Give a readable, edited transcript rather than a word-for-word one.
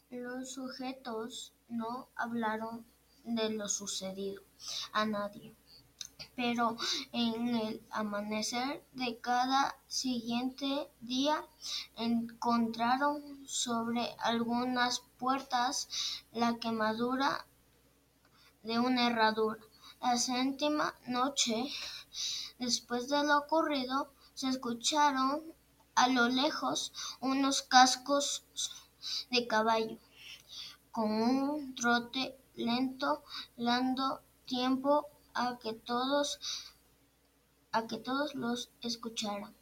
Los sujetos no hablaron de lo sucedido a nadie, pero en el amanecer de cada siguiente día encontraron sobre algunas puertas la quemadura de una herradura. La séptima noche, después de lo ocurrido, se escucharon a lo lejos unos cascos de caballo con un trote lento, dando tiempo a que todos los escucharan.